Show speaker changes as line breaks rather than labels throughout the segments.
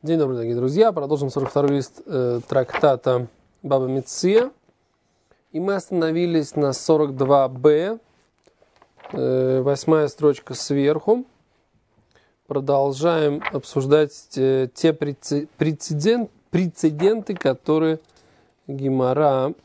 День добрый, дорогие друзья. Продолжим 42-й лист трактата Баба Меция. И мы остановились на 42б, 8-я строчка сверху. Продолжаем обсуждать те прецеденты, которые Гемара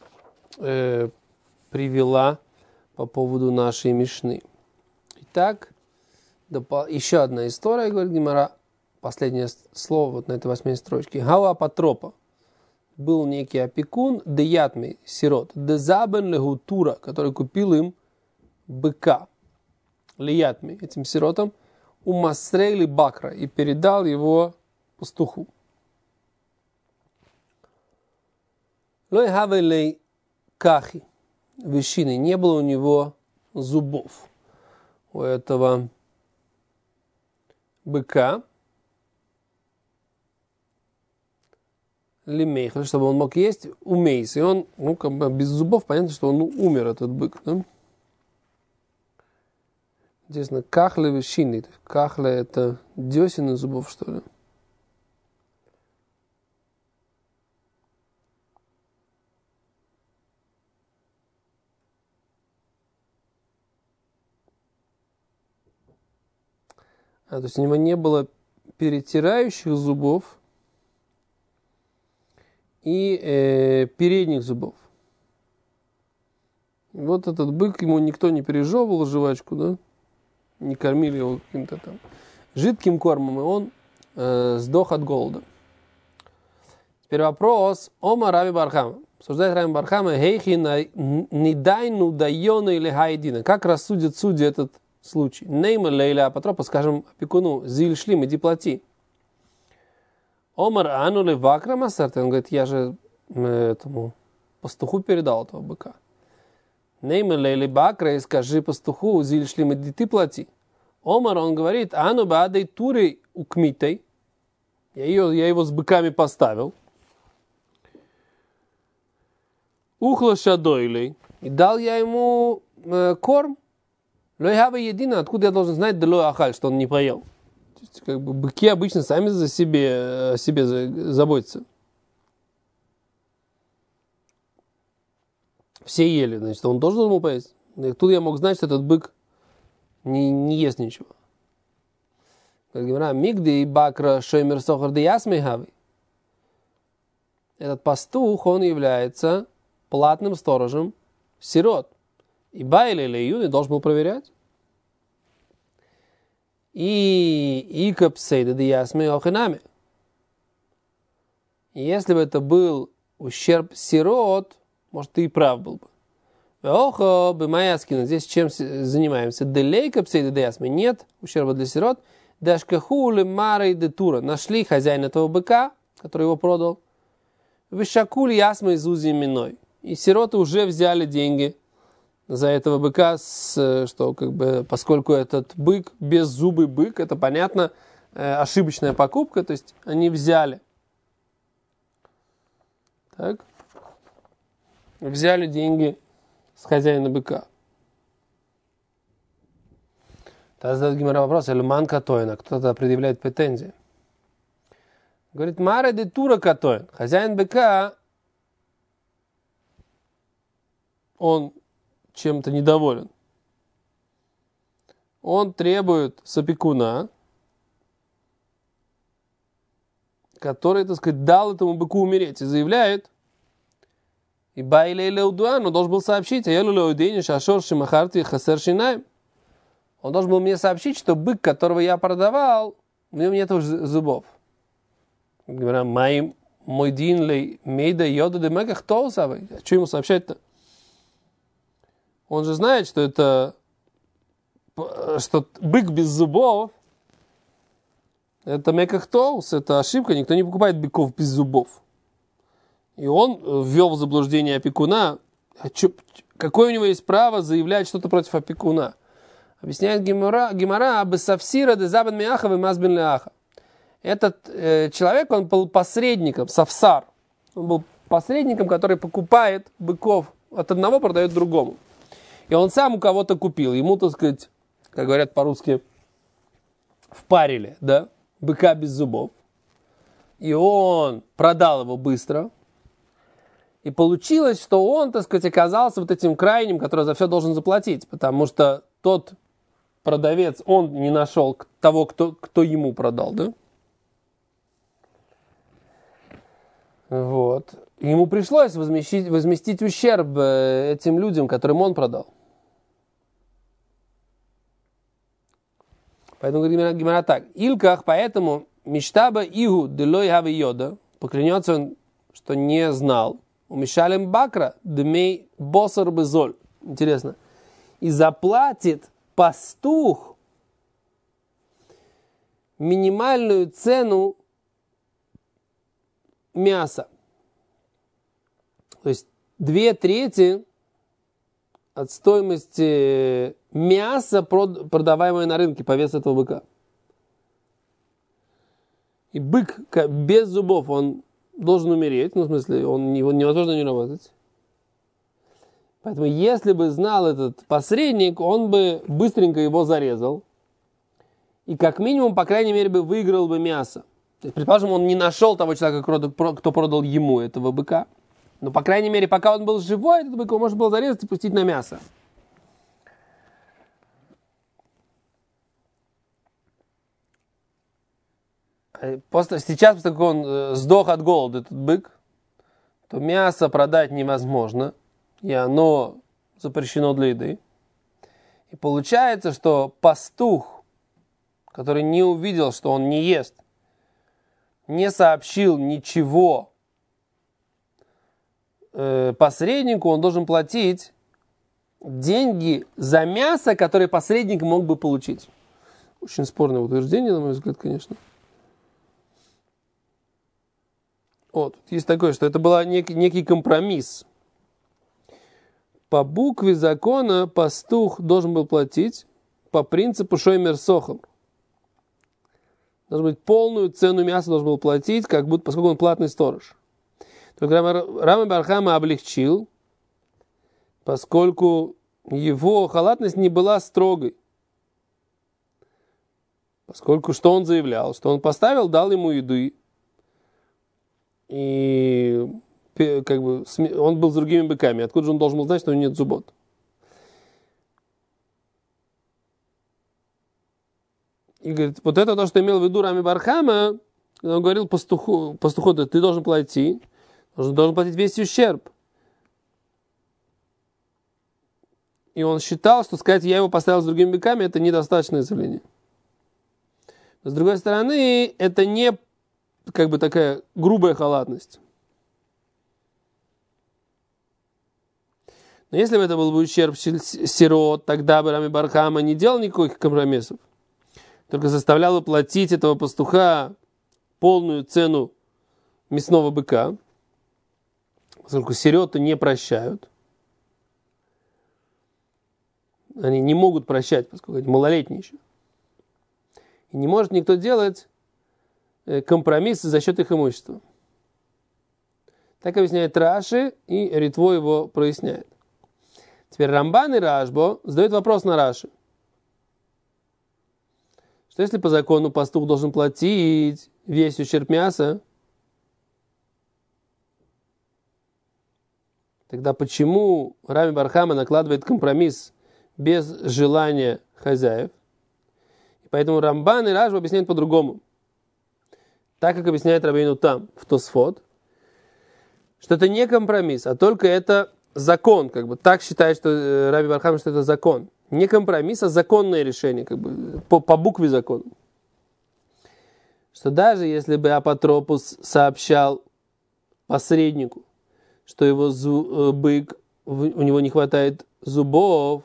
привела по поводу нашей Мишны. Итак, еще одна история, говорит Гемара. Последнее слово вот на этой 8-й строчке. Гава Патропа. Был некий опекун, деятми, сирот, дезабен легутура, который купил им быка. Лиятми, этим сиротам, у масрейли бакра, и передал его пастуху. Лой хавелей кахи, вещины, не было у него зубов, у этого быка. Лимейх, чтобы он мог есть, умейс. И он, как бы без зубов, понятно, что он умер, этот бык. Да? Интересно, кахле вещины. Кахле это десен из зубов, что ли? То есть у него не было перетирающих зубов и передних зубов. Вот этот бык, ему никто не пережевывал жвачку, да? Не кормили его каким-то там жидким кормом, и он сдох от голода. Теперь вопрос. Ома Раби Бархама. Обсуждает Раби Бархама. Хейхи нидайну дайона или хайдина. Как рассудят судьи этот случай? Нейма лейля апатропа, скажем опекуну, зиль шлим, иди плати. Омар ану ли вакра масарта. Он говорит, я же этому пастуху передал этого быка. Нейма лейли бакра, и скажи пастуху, зиль шлим, иди ты плати. Омар, он говорит, ану баадей турей укмитей. Я его с быками поставил. Ухла шадойлей. И дал я ему корм. Лойхава едино, откуда я должен знать, да лой ахаль, что он не поел. То есть, как бы, быки обычно сами о себе заботятся. Все ели, значит, он тоже должен был поесть. И тут я мог знать, что этот бык не ест ничего. Как говорят, мигди бакра шоймер сохар де ясмейхави. Этот пастух, он является платным сторожем сирот. И Байли или Юни должен был проверять. И капсейда де ясмейхахинами. Если бы это был ущерб сирот, может, ты и прав был бы. Охо, бимаяскина, здесь чем занимаемся? Делейка псейда деясми, нет ущерба для сирот. Дашкахули марой де тура. Нашли хозяина этого быка, который его продал. Вишакули ясмой из узи миной. И сироты уже взяли деньги за этого быка, что как бы, поскольку этот бык, беззубый бык, это понятно, ошибочная покупка, то есть они взяли. Так. Взяли деньги с хозяина быка. Тогда задает Гемара вопрос, эльман катоина, кто-то предъявляет претензии. Говорит, маре де тура катоин, хозяин быка, он чем-то недоволен. Он требует с опекуна, который, так сказать, дал этому быку умереть, и заявляет, и Байлей Леудуан, он должен был сообщить, он должен был мне сообщить, что бык, которого я продавал, у него нет зубов. Говорят, мой дин лей мейда йода де мега кто савой? А что ему сообщать-то? Он же знает, что бык без зубов, это мекахтоус, это ошибка, никто не покупает быков без зубов. И он ввел в заблуждение опекуна. Какое у него есть право заявлять что-то против опекуна? Объясняет Гемара, бесавсира де забен миаха вемазбен леаха. Этот человек, он был посредником, савсар. Он был посредником, который покупает быков от одного, продает другому. И он сам у кого-то купил. Ему, так сказать, как говорят по-русски, впарили, да, быка без зубов. и он продал его быстро. И получилось, что он, так сказать, оказался вот этим крайним, который за все должен заплатить, потому что тот продавец, он не нашел того, кто ему продал, да? Вот. Ему пришлось возместить ущерб этим людям, которым он продал. Поэтому говорит Гемара так. Илках, поэтому миштаба игу делой хави йода, поклянется он, что не знал. У Мишалем Бакра дмей босар безоль. Интересно. И заплатит пастух минимальную цену мяса. То есть 2/3 от стоимости мяса, продаваемого на рынке по весу этого быка. И бык без зубов, он должен умереть, ну, в смысле, его невозможно не работать. Поэтому, если бы знал этот посредник, он бы быстренько его зарезал. И как минимум, по крайней мере, бы выиграл бы мясо. То есть, предположим, он не нашел того человека, кто продал ему этого быка. Но, по крайней мере, пока он был живой, этот бык его можно было зарезать и пустить на мясо. Сейчас, после того, как он сдох от голода, этот бык, то мясо продать невозможно, и оно запрещено для еды. И получается, что пастух, который не увидел, что он не ест, не сообщил ничего посреднику, он должен платить деньги за мясо, которое посредник мог бы получить. Очень спорное утверждение, на мой взгляд, конечно. Вот, есть такое, что это был некий компромисс. По букве закона пастух должен был платить по принципу шоймер сохом. Должен быть полную цену мяса должен был платить, поскольку он платный сторож. Только Рама бар Хама облегчил, поскольку его халатность не была строгой. Поскольку что он заявлял? Что он дал ему еды, и он был с другими быками. Откуда же он должен был знать, что у него нет зубот? И говорит, вот это то, что имел в виду Рами бар Хама, он говорил пастуху, ты должен платить, должен платить весь ущерб. И он считал, что сказать, я его поставил с другими быками, это недостаточное заявление. Но с другой стороны, это не такая грубая халатность. Но если бы это был бы ущерб сирот, тогда бы Рами бар Хама не делал никаких компромиссов, только заставлял бы платить этого пастуха полную цену мясного быка, поскольку сироты не прощают. Они не могут прощать, поскольку они малолетние еще. И не может никто делать компромиссы за счет их имущества. Так объясняет Раши, и Ритво его проясняет. Теперь Рамбан и Рашбо задают вопрос на Раши. Что если по закону пастух должен платить весь ущерб мяса, тогда почему Рами бар Хама накладывает компромисс без желания хозяев? И поэтому Рамбан и Рашбо объясняют по-другому. Так, как объясняет Рабейну Там в Тосфот, что это не компромисс, а только это закон. Так считает, что Раби бар Хама, что это закон. Не компромисс, а законное решение, по букве закона. Что даже если бы апотропус сообщал посреднику, что его бык, у него не хватает зубов,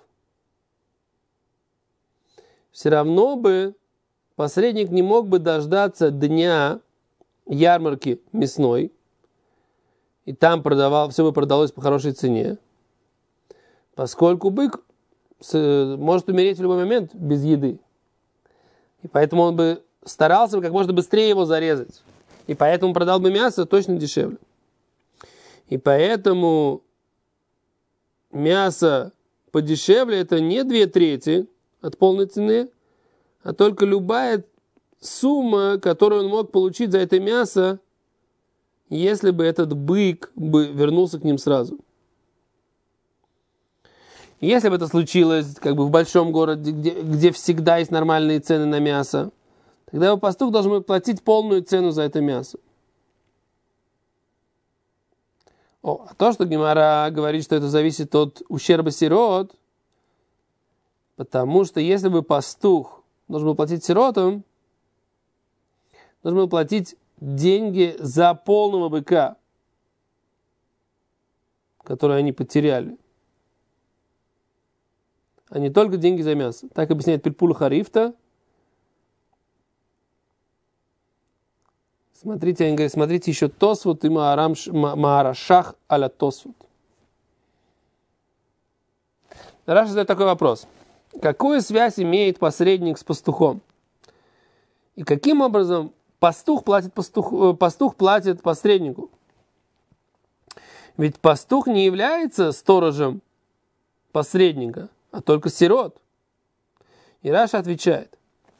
все равно бы посредник не мог бы дождаться дня ярмарки мясной, и там все бы продалось по хорошей цене, поскольку бык может умереть в любой момент без еды. И поэтому он бы старался как можно быстрее его зарезать. И поэтому продал бы мясо точно дешевле. И поэтому мясо подешевле это не 2/3 от полной цены, а только любая сумма, которую он мог получить за это мясо если бы этот бык бы вернулся к ним сразу. Если бы это случилось как бы в большом городе, где всегда есть нормальные цены на мясо, тогда его пастух должен был платить полную цену за это мясо. А то, что Гемара говорит, что это зависит от ущерба сирот, потому что если бы пастух должен был платить сиротам, должен был платить деньги за полного быка, который они потеряли, а не только деньги за мясо. Так объясняет Пильпуль Харифта. Смотрите, они говорят, смотрите еще Тосфот и Маарашах аля Тосфот. Раш задает такой вопрос. Какую связь имеет посредник с пастухом? И каким образом пастух платит посреднику? Ведь пастух не является сторожем посредника, а только сирот. И Раша отвечает,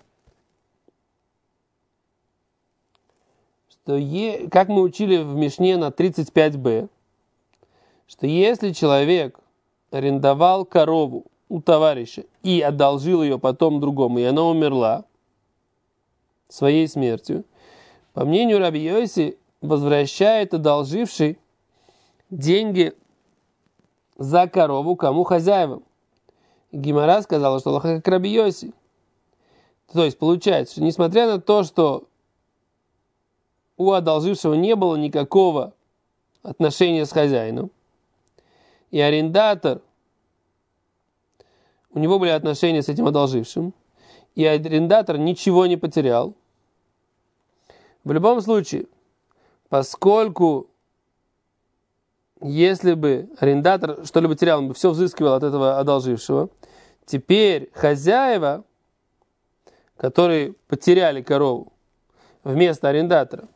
что, как мы учили в Мишне на 35b, что если человек арендовал корову у товарища и одолжил ее потом другому, и она умерла своей смертью, по мнению Раби Йоси, возвращает одолживший деньги за корову кому? Хозяевам. Гемара сказала, что лоха как Раби Йоси. То есть получается, что несмотря на то, что у одолжившего не было никакого отношения с хозяином, и арендатор, у него были отношения с этим одолжившим, и арендатор ничего не потерял. В любом случае, поскольку если бы арендатор что-либо терял, он бы все взыскивал от этого одолжившего, теперь хозяева, которые потеряли корову вместо арендатора,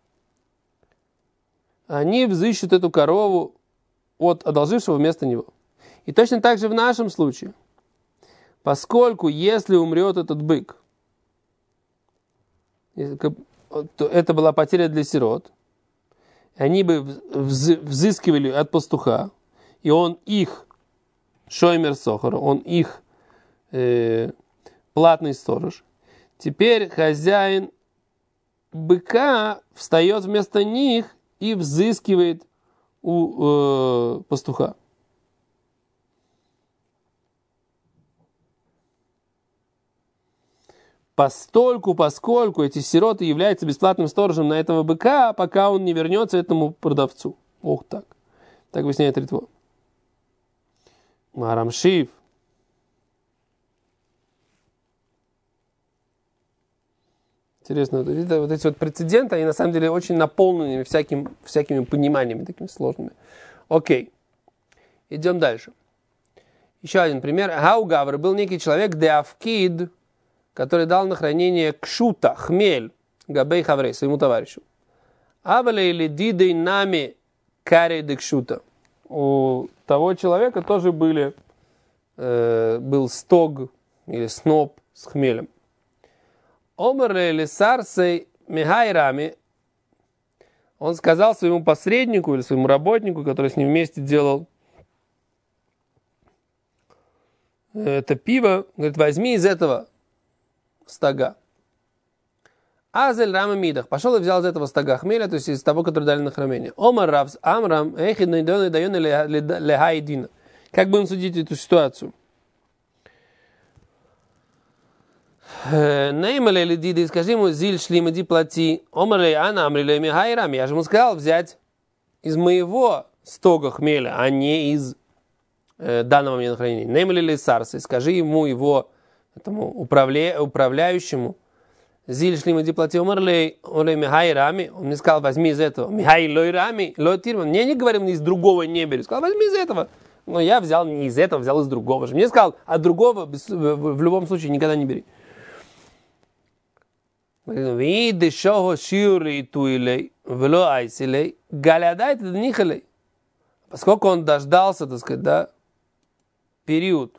они взыщут эту корову от одолжившего вместо него. И точно так же в нашем случае, поскольку если умрет этот бык, то это была потеря для сирот, они бы взыскивали от пастуха, и он их шоймер сохор, он их платный сторож. Теперь хозяин быка встает вместо них и взыскивает у пастуха. Поскольку эти сироты являются бесплатным сторожем на этого быка, пока он не вернется этому продавцу. Ох так. Так объясняет Ритво. Марамшив. Интересно, вот эти вот прецеденты, они на самом деле очень наполнены всякими пониманиями такими сложными. Окей. Идем дальше. Еще один пример. Гаугавр был некий человек, деавкид, который дал на хранение кшута, хмель, габей хаврей, своему товарищу. Авале или дидей нами карей де кшута. У того человека тоже был стог или сноп с хмелем. Омерле или сарсей мехайрами. Он сказал своему посреднику или своему работнику, который с ним вместе делал это пиво, говорит, возьми из этого стога. Азель рама мидах. Пошел и взял из этого стога хмеля, то есть из того, который дали на хранение. Омар равс амрам эхид найден дайон лехайдина. Как будем судить эту ситуацию? Неймале ли диды, скажи ему, зиль шлим, иди плати. Омарле ана амриле михайрам. Я же ему сказал взять из моего стога хмеля, а не из данного мне на хранение. Неймале ли сарсы, скажи ему, его этому управляющему, зиль шлим, иди плати. Омарле михайрами. Он мне сказал, возьми из этого. Михай лойрами, лойтирман. Мне не говорил, мне из другого не бери. Сказал, возьми из этого. Но я взял не из этого, взял из другого же. Мне сказал, от другого в любом случае никогда не бери. Поскольку он дождался, так сказать, да, период,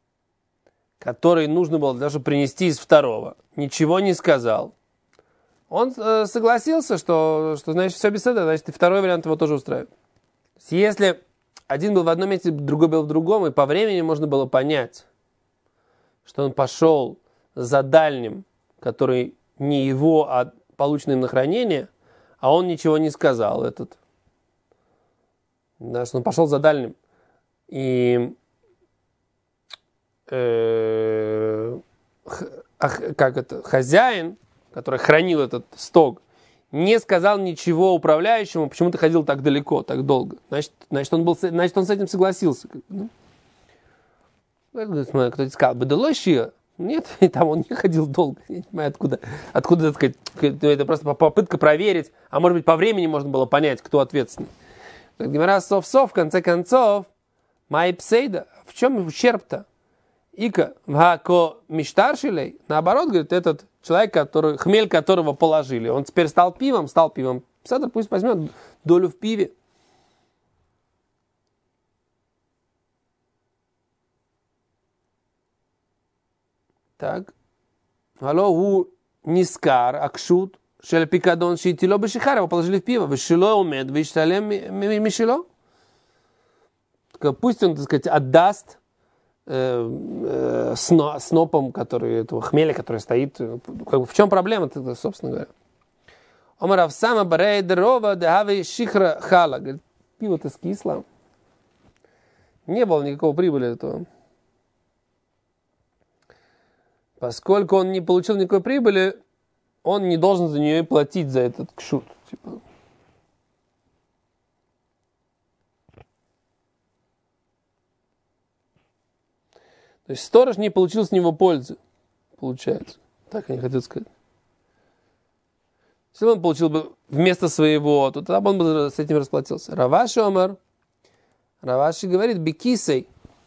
который нужно было даже принести из второго, ничего не сказал, Он согласился, что значит все без этого, значит и второй вариант его тоже устраивает. Если один был в одном месте, другой был в другом, и по времени можно было понять, что он пошел за дальним, который не его, а полученный им на хранение, а он ничего не сказал, этот. Да, что он пошел за дальним. И хозяин, который хранил этот стог, не сказал ничего управляющему, почему ты ходил так далеко, так долго. Значит, он с этим согласился. Кто-то сказал, бедолощия. Нет, там он не ходил долго. Я не понимаю, откуда так сказать, это просто попытка проверить, а может быть по времени можно было понять, кто ответственный. Гемара сов-сов, в конце концов, майпсейда, в чем ущерб-то? Ика, вако миштаршилей, наоборот, говорит, этот человек, хмель которого положили, он теперь стал пивом. Псадр пусть возьмет долю в пиве. Так. Алло, у нискар, акшут, шель пикадон, шитило бешихар, его положили в пиво. Вешило умед, вешталем мишило. Пусть он, так сказать, отдаст снопом, этого хмеля, который стоит. В чем проблема, собственно говоря? Омарав сама барей дрова дахави шихра хала. Говорит, пиво-то скисло. Не было никакой прибыли от этого. Поскольку он не получил никакой прибыли, он не должен за нее и платить, за этот кшут. То есть сторож не получил с него пользы, получается. Так я не хотел сказать. Если бы он получил бы вместо своего, то тогда бы он бы с этим расплатился. Раваши Омар. Раваши говорит, бекисей.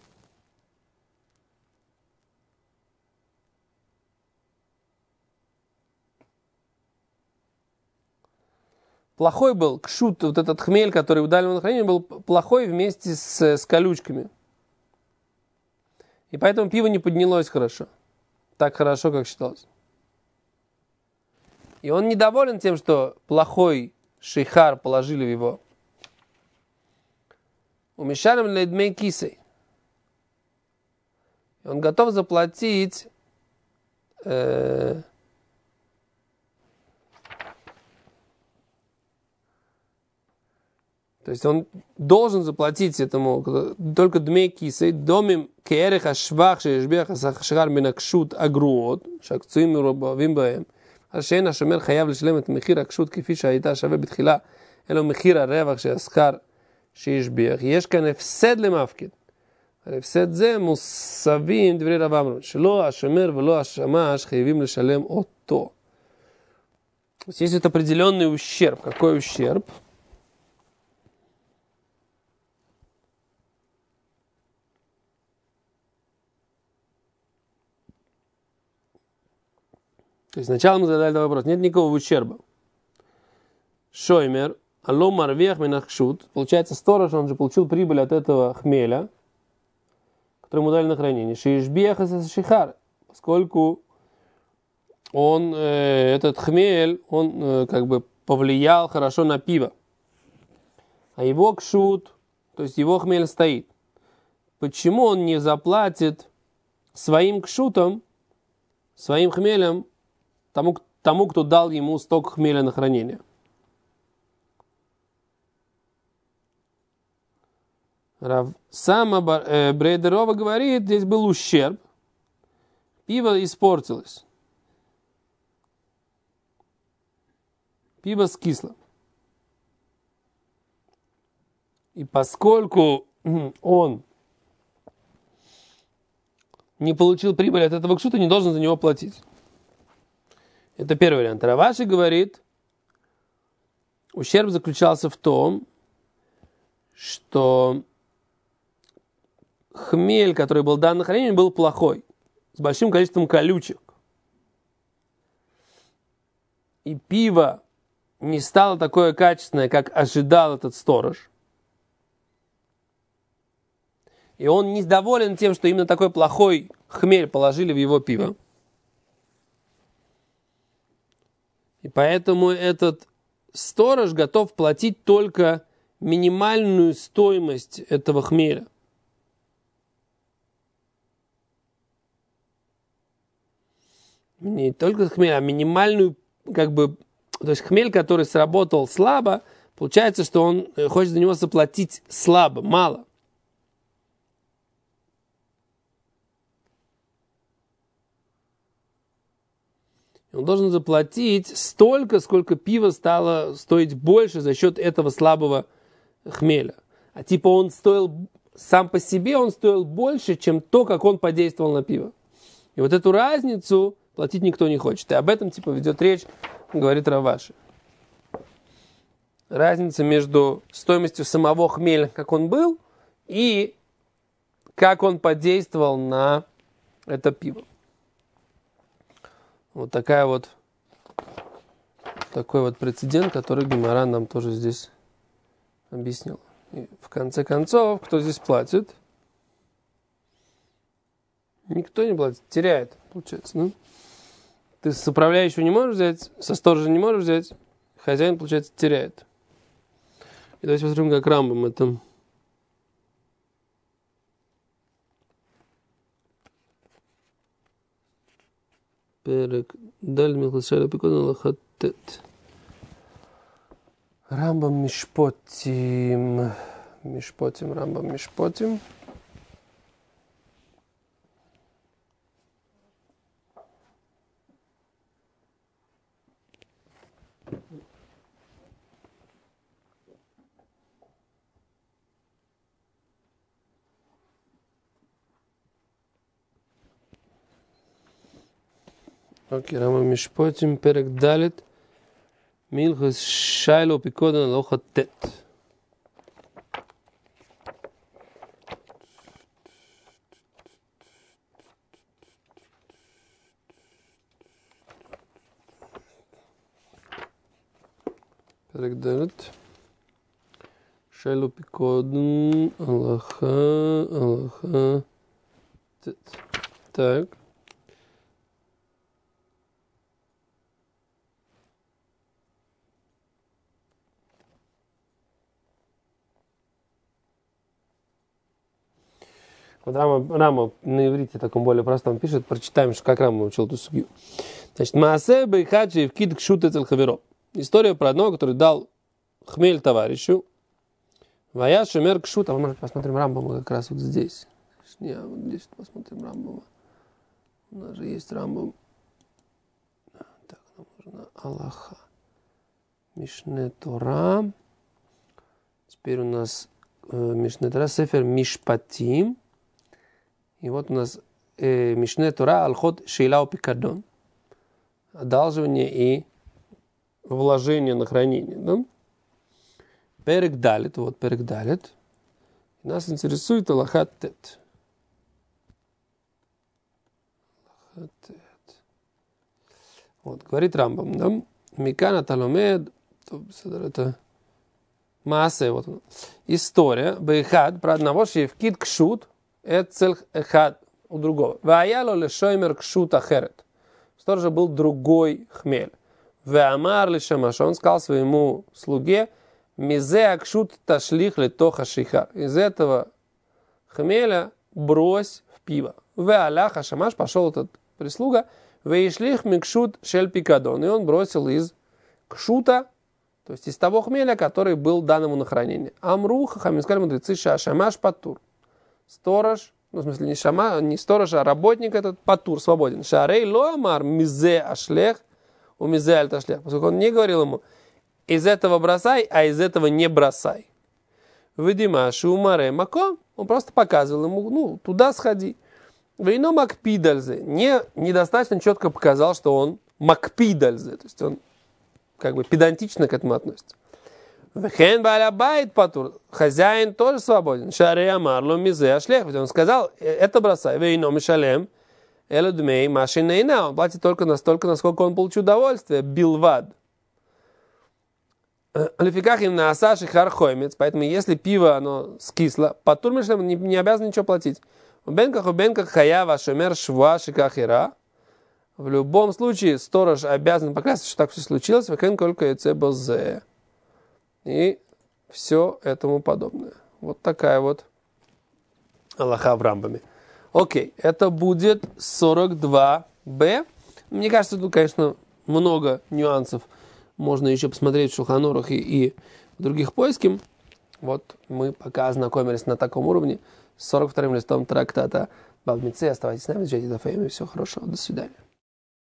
Плохой был кшут, вот этот хмель, который у дальнего хранения, был плохой вместе с колючками. И поэтому пиво не поднялось хорошо. Так хорошо, как считалось. И он недоволен тем, что плохой шейхар положили в его. Умешарим лейдмей кисей. И он готов заплатить то есть он должен заплатить этому только дмей кисей, домим кереха швах шешбеха сахшар минакшут агруот, шакцуим рубавим баем. השאין השומר חייב לשלם את מחיר הקשות כפי שהייתה שווה בתחילה, אלא מחיר הרווח שהשכר שהשביח. יש כאן הפסד למפקיד. על הפסד זה מוסבים דברי רב אמרון, שלא השומר ולא השמש חייבים לשלם אותו. Здесь есть определенный ущерб. Какой ущерб? То есть сначала мы задали вопрос. Нет никакого ущерба. Шоймер, алло марвех минахшут. Получается, сторож, он же получил прибыль от этого хмеля, который ему дали на хранение. Шишбех и шихар. Поскольку он, этот хмель, он как бы повлиял хорошо на пиво. А его кшут, то есть его хмель стоит. Почему он не заплатит своим кшутом, своим хмелем, тому, кто дал ему сток хмеля на хранение? Сама Брейдерова говорит, здесь был ущерб. Пиво испортилось. Пиво скисло. И поскольку он не получил прибыль от этого кшута, не должен за него платить. Это первый вариант. Раваши говорит, ущерб заключался в том, что хмель, который был дан на хранение, был плохой, с большим количеством колючек. И пиво не стало такое качественное, как ожидал этот сторож. И он недоволен тем, что именно такой плохой хмель положили в его пиво. И поэтому этот сторож готов платить только минимальную стоимость этого хмеля. Не только хмель, а минимальную, то есть хмель, который сработал слабо, получается, что он хочет за него заплатить слабо, мало. Он должен заплатить столько, сколько пиво стало стоить больше за счет этого слабого хмеля. А он стоил, сам по себе он стоил больше, чем то, как он подействовал на пиво. И вот эту разницу платить никто не хочет. И об этом ведет речь, говорит Рав Аши. Разница между стоимостью самого хмеля, как он был, и как он подействовал на это пиво. Вот такой вот прецедент, который Гемара нам тоже здесь объяснил. И в конце концов, кто здесь платит? Никто не платит, теряет, получается. Ну? Ты с управляющего не можешь взять, со сторожа не можешь взять, хозяин, получается, теряет. И давайте посмотрим, как Рамбам это... פרק ד' מלכות לפיקוד הלכת ט'. רמב"ם משפוטים. רמב"ם משפוטים. אוקיי, רמב"ם משפוטים, פרק ד' מלכות שיילו פיקוד הלכת ט'. פרק ד' שיילו פיקוד הלכה ט'. Так. Вот Рама на иврите таком более простом пишет, прочитаем, как Рама учил эту судью. Значит, Маасе бейхаджи вкид кшут эцель хаверо. История про одного, который дал хмель товарищу. Вая шумер кшут. А мы, может, посмотрим Рамбама как раз вот здесь. Не, вот здесь посмотрим Рамбама. У нас же есть Рамбам. Так, нам нужно Аллаха. Мишне Тора. Теперь у нас Мишне Тора, Сефер Мишпатим. И вот у нас Мишне Тора, Алхот Шейлау Пикадон. Одалживание и вложение на хранение. Да? Перек Далит. Вот Перек Далит. Нас интересует Аллахат Тет. Вот, говорит Рамбам, да? Микана Таломед. Это Маасе. Вот он. История. Бейхад. Про одного шевкид кшут. Эцель эхад у другого. Ваяло лешоймер кшут ахерет. У сторожа был другой хмель. Веамар лешамаш. Он сказал своему слуге: мизе акшут ташлих летоха шиха. Из этого хмеля брось в пиво. Веаляха шамаш. Пошел этот прислуга. Веишлих микшут шель пикадон. И он бросил из кшута, то есть из того хмеля, который был дан ему на хранение. Амру хахамим, сказали мудрецы, шамаш патур. Сторож, в смысле не сторож, а работник этот патур, свободен. Шарей лоамар мизе ашлех у мизе аль ташлех. Поскольку он не говорил ему: из этого бросай, а из этого не бросай. Видима шумаре мако. Он просто показывал ему: туда сходи. Вейно макпидальзе. Недостаточно четко показал, что он макпидальзе. То есть он педантично к этому относится. Вехен балябайт патур. Хозяин тоже свободен. Шарей амарло мизе ашлех. Он сказал: это бросай. Вейно мишалем элудмей машинейна. Он платит только настолько, насколько он получил удовольствие. Билвад. Лификах им на асаши хархоймец. Поэтому если пиво оно скисло, патур мишлем не обязан ничего платить. У бенках хаява шумер шва шикахира. В любом случае, сторож обязан поклясться, что так все случилось, и все этому подобное. Вот такая вот алаха в Рамбаме. Окей, это будет 42b. Мне кажется, тут, конечно, много нюансов. Можно еще посмотреть в Шулхан Арухе и в других поисках. Вот мы пока ознакомились на таком уровне с 42-м листом трактата Бав Мицей. Оставайтесь с нами, изучайте Дафаим, и всего хорошего. До свидания.